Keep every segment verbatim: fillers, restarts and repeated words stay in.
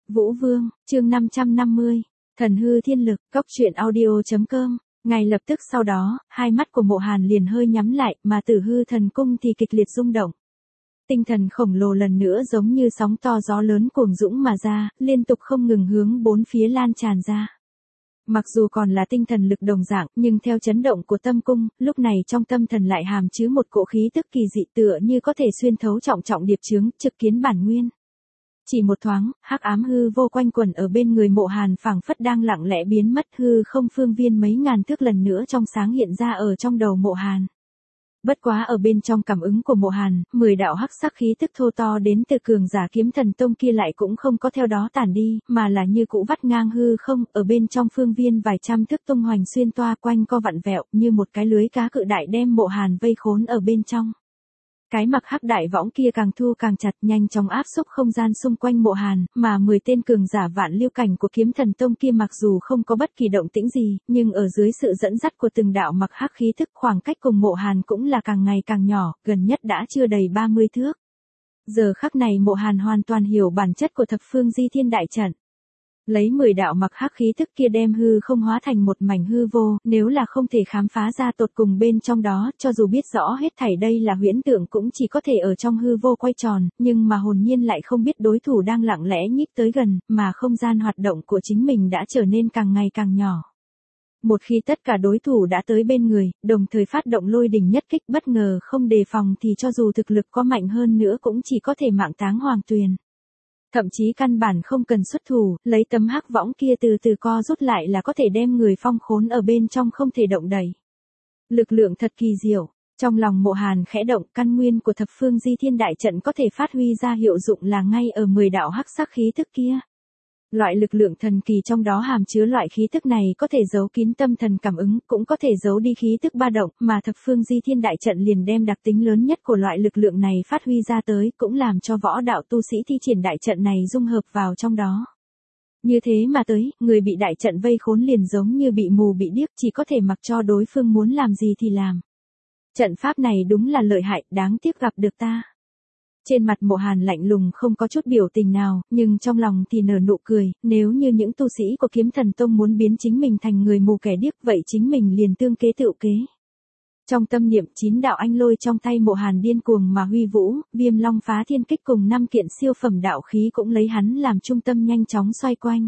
Vũ Vương, chương năm trăm năm mươi, Thần hư thiên lực, cốc truyện audio.com. Ngay lập tức sau đó, hai mắt của Mộ Hàn liền hơi nhắm lại, mà Tử Hư Thần Cung thì kịch liệt rung động. Tinh thần khổng lồ lần nữa giống như sóng to gió lớn cuồng dũng mà ra, liên tục không ngừng hướng bốn phía lan tràn ra. Mặc dù còn là tinh thần lực đồng dạng, nhưng theo chấn động của tâm cung, lúc này trong tâm thần lại hàm chứa một cỗ khí tức kỳ dị tựa như có thể xuyên thấu trọng trọng điệp chướng, trực kiến bản nguyên. Chỉ một thoáng, hắc ám hư vô quanh quẩn ở bên người Mộ Hàn phảng phất đang lặng lẽ biến mất, hư không phương viên mấy ngàn thước lần nữa trong sáng hiện ra ở trong đầu Mộ Hàn. Bất quá ở bên trong cảm ứng của Mộ Hàn, mười đạo hắc sắc khí tức thô to đến từ cường giả Kiếm Thần Tông kia lại cũng không có theo đó tản đi, mà là như cũ vắt ngang hư không, ở bên trong phương viên vài trăm thước tung hoành xuyên toa quanh co vặn vẹo, như một cái lưới cá cự đại đem Mộ Hàn vây khốn ở bên trong. Cái mặc hắc đại võng kia càng thu càng chặt, nhanh chóng áp xúc không gian xung quanh Mộ Hàn, mà mười tên cường giả vạn lưu cảnh của Kiếm Thần Tông kia mặc dù không có bất kỳ động tĩnh gì, nhưng ở dưới sự dẫn dắt của từng đạo mặc hắc khí thức, khoảng cách cùng Mộ Hàn cũng là càng ngày càng nhỏ, gần nhất đã chưa đầy ba mươi thước. Giờ khắc này Mộ Hàn hoàn toàn hiểu bản chất của thập phương di thiên đại trận. Lấy mười đạo mặc hắc khí thức kia đem hư không hóa thành một mảnh hư vô, nếu là không thể khám phá ra tột cùng bên trong đó, cho dù biết rõ hết thảy đây là huyễn tượng cũng chỉ có thể ở trong hư vô quay tròn, nhưng mà hồn nhiên lại không biết đối thủ đang lặng lẽ nhích tới gần, mà không gian hoạt động của chính mình đã trở nên càng ngày càng nhỏ. Một khi tất cả đối thủ đã tới bên người, đồng thời phát động lôi đỉnh nhất kích bất ngờ không đề phòng thì cho dù thực lực có mạnh hơn nữa cũng chỉ có thể mạng táng hoàng tuyền. Thậm chí căn bản không cần xuất thủ, lấy tấm hắc võng kia từ từ co rút lại là có thể đem người phong khốn ở bên trong không thể động đậy. Lực lượng thật kỳ diệu, trong lòng Mộ Hàn khẽ động, căn nguyên của thập phương di thiên đại trận có thể phát huy ra hiệu dụng là ngay ở mười đạo hắc sắc khí thức kia. Loại lực lượng thần kỳ trong đó hàm chứa loại khí tức này có thể giấu kín tâm thần cảm ứng, cũng có thể giấu đi khí tức ba động, mà thập phương di thiên đại trận liền đem đặc tính lớn nhất của loại lực lượng này phát huy ra tới, cũng làm cho võ đạo tu sĩ thi triển đại trận này dung hợp vào trong đó. Như thế mà tới, người bị đại trận vây khốn liền giống như bị mù bị điếc, chỉ có thể mặc cho đối phương muốn làm gì thì làm. Trận pháp này đúng là lợi hại, đáng tiếc gặp được ta. Trên mặt Mộ Hàn lạnh lùng không có chút biểu tình nào, nhưng trong lòng thì nở nụ cười, nếu như những tu sĩ của Kiếm Thần Tông muốn biến chính mình thành người mù kẻ điếc vậy chính mình liền tương kế tựu kế. Trong tâm niệm chín đạo anh lôi trong tay Mộ Hàn điên cuồng mà huy vũ, Viêm Long Phá Thiên Kích cùng năm kiện siêu phẩm đạo khí cũng lấy hắn làm trung tâm nhanh chóng xoay quanh.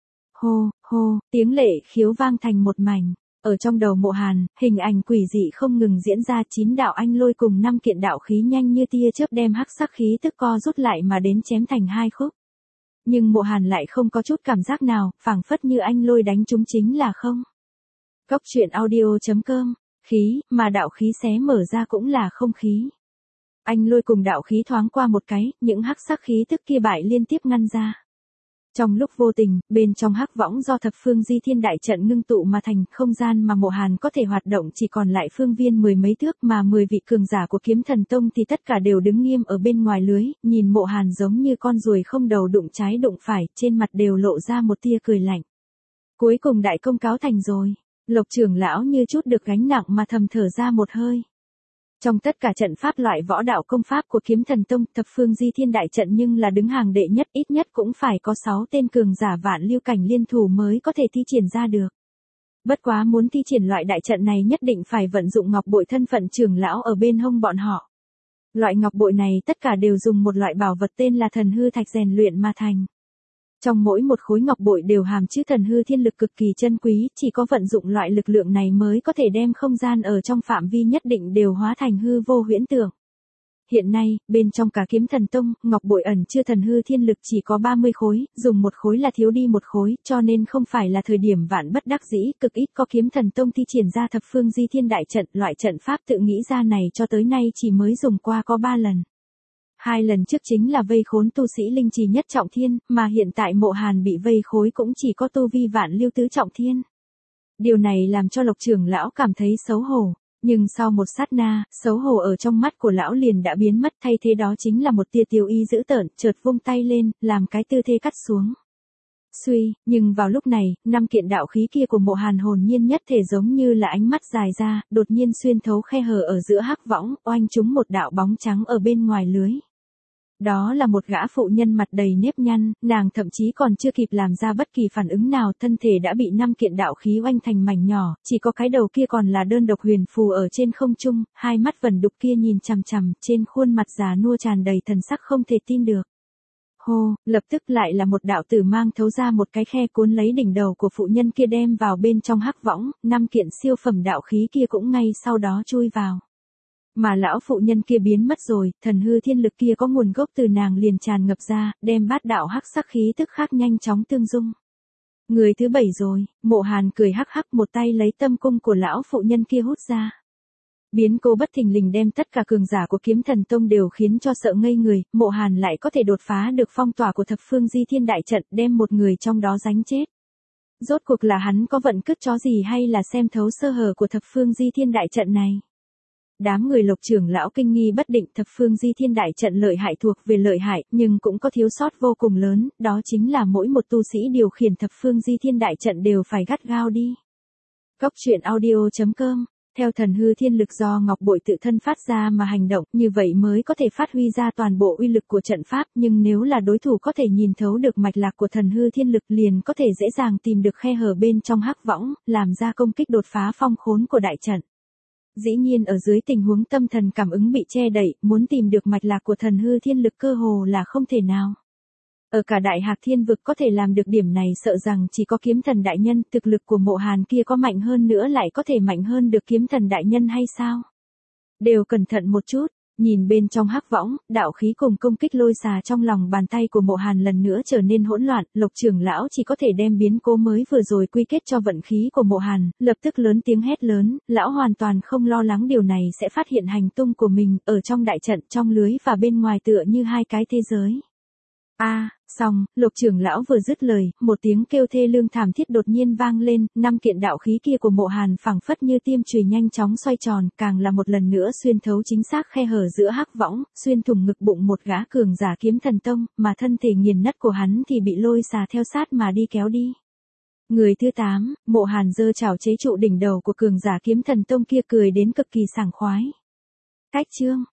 Hô, hô, tiếng lệ khiếu vang thành một mảnh. Ở trong đầu Mộ Hàn, hình ảnh quỷ dị không ngừng diễn ra, chín đạo anh lôi cùng năm kiện đạo khí nhanh như tia chớp đem hắc sắc khí tức co rút lại mà đến chém thành hai khúc. Nhưng Mộ Hàn lại không có chút cảm giác nào, phảng phất như anh lôi đánh chúng chính là không. Cốc truyện audio.com, khí, mà đạo khí xé mở ra cũng là không khí. Anh lôi cùng đạo khí thoáng qua một cái, những hắc sắc khí tức kia bại liên tiếp ngăn ra. Trong lúc vô tình, bên trong hắc võng do thập phương di thiên đại trận ngưng tụ mà thành, không gian mà Mộ Hàn có thể hoạt động chỉ còn lại phương viên mười mấy thước, mà mười vị cường giả của Kiếm Thần Tông thì tất cả đều đứng nghiêm ở bên ngoài lưới, nhìn Mộ Hàn giống như con ruồi không đầu đụng trái đụng phải, trên mặt đều lộ ra một tia cười lạnh. Cuối cùng đại công cáo thành rồi, Lộc trưởng lão như chút được gánh nặng mà thầm thở ra một hơi. Trong tất cả trận pháp loại võ đạo công pháp của Kiếm Thần Tông, thập phương di thiên đại trận nhưng là đứng hàng đệ nhất, ít nhất cũng phải có sáu tên cường giả vạn lưu cảnh liên thủ mới có thể thi triển ra được. Bất quá muốn thi triển loại đại trận này nhất định phải vận dụng ngọc bội thân phận trưởng lão ở bên hông bọn họ. Loại ngọc bội này tất cả đều dùng một loại bảo vật tên là thần hư thạch rèn luyện mà thành. Trong mỗi một khối ngọc bội đều hàm chứa thần hư thiên lực cực kỳ chân quý, chỉ có vận dụng loại lực lượng này mới có thể đem không gian ở trong phạm vi nhất định đều hóa thành hư vô huyễn tưởng. Hiện nay, bên trong cả Kiếm Thần Tông, ngọc bội ẩn chứa thần hư thiên lực chỉ có ba mươi khối, dùng một khối là thiếu đi một khối, cho nên không phải là thời điểm vạn bất đắc dĩ, cực ít có Kiếm Thần Tông thi triển ra thập phương di thiên đại trận, loại trận pháp tự nghĩ ra này cho tới nay chỉ mới dùng qua có ba lần. Hai lần trước chính là vây khốn tu sĩ linh trì nhất trọng thiên, mà hiện tại Mộ Hàn bị vây khối cũng chỉ có tu vi vạn lưu tứ trọng thiên. Điều này làm cho Lộc trưởng lão cảm thấy xấu hổ, nhưng sau một sát na, xấu hổ ở trong mắt của lão liền đã biến mất, thay thế đó chính là một tia tiêu y dữ tợn, chợt vung tay lên, làm cái tư thế cắt xuống. Suy, nhưng vào lúc này, năm kiện đạo khí kia của Mộ Hàn hồn nhiên nhất thể giống như là ánh mắt dài ra, đột nhiên xuyên thấu khe hở ở giữa hắc võng, oanh trúng một đạo bóng trắng ở bên ngoài lưới. Đó là một gã phụ nhân mặt đầy nếp nhăn, nàng thậm chí còn chưa kịp làm ra bất kỳ phản ứng nào, thân thể đã bị năm kiện đạo khí oanh thành mảnh nhỏ, chỉ có cái đầu kia còn là đơn độc huyền phù ở trên không trung, hai mắt vẩn đục kia nhìn chằm chằm, trên khuôn mặt già nua tràn đầy thần sắc không thể tin được. Hô, lập tức lại là một đạo tử mang thấu ra một cái khe cuốn lấy đỉnh đầu của phụ nhân kia đem vào bên trong hắc võng, năm kiện siêu phẩm đạo khí kia cũng ngay sau đó chui vào. Mà lão phụ nhân kia biến mất rồi, thần hư thiên lực kia có nguồn gốc từ nàng liền tràn ngập ra, đem bát đạo hắc sắc khí tức khác nhanh chóng tương dung. Người thứ bảy rồi, Mộ Hàn cười hắc hắc một tay lấy tâm cung của lão phụ nhân kia hút ra. Biến cố bất thình lình đem tất cả cường giả của Kiếm Thần Tông đều khiến cho sợ ngây người, Mộ Hàn lại có thể đột phá được phong tỏa của thập phương di thiên đại trận đem một người trong đó đánh chết. Rốt cuộc là hắn có vận cứt chó gì hay là xem thấu sơ hở của thập phương di thiên đại trận này? Đám người Lộc trưởng lão kinh nghi bất định, thập phương di thiên đại trận lợi hại thuộc về lợi hại, nhưng cũng có thiếu sót vô cùng lớn, đó chính là mỗi một tu sĩ điều khiển thập phương di thiên đại trận đều phải gắt gao đi. Cốc truyện audio chấm com. Theo thần hư thiên lực do Ngọc Bội tự thân phát ra mà hành động, như vậy mới có thể phát huy ra toàn bộ uy lực của trận pháp, nhưng nếu là đối thủ có thể nhìn thấu được mạch lạc của thần hư thiên lực liền có thể dễ dàng tìm được khe hở bên trong hắc võng, làm ra công kích đột phá phong khốn của đại trận. Dĩ nhiên ở dưới tình huống tâm thần cảm ứng bị che đậy, muốn tìm được mạch lạc của thần hư thiên lực cơ hồ là không thể nào. Ở cả đại hạc thiên vực có thể làm được điểm này sợ rằng chỉ có kiếm thần đại nhân, thực lực của Mộ Hàn kia có mạnh hơn nữa lại có thể mạnh hơn được kiếm thần đại nhân hay sao? Đều cẩn thận một chút, nhìn bên trong hắc võng, đạo khí cùng công kích lôi xà trong lòng bàn tay của Mộ Hàn lần nữa trở nên hỗn loạn, Lộc trưởng lão chỉ có thể đem biến cố mới vừa rồi quy kết cho vận khí của Mộ Hàn, lập tức lớn tiếng hét lớn, lão hoàn toàn không lo lắng điều này sẽ phát hiện hành tung của mình, ở trong đại trận, trong lưới và bên ngoài tựa như hai cái thế giới. A, à, xong, Lộc trưởng lão vừa dứt lời, một tiếng kêu thê lương thảm thiết đột nhiên vang lên, năm kiện đạo khí kia của Mộ Hàn phảng phất như tiêm chùy nhanh chóng xoay tròn, càng là một lần nữa xuyên thấu chính xác khe hở giữa hắc võng, xuyên thủng ngực bụng một gã cường giả Kiếm Thần Tông, mà thân thể nghiền nát của hắn thì bị lôi xà theo sát mà đi kéo đi. Người thứ tám, Mộ Hàn giơ chảo chế trụ đỉnh đầu của cường giả Kiếm Thần Tông kia cười đến cực kỳ sảng khoái. Cách chương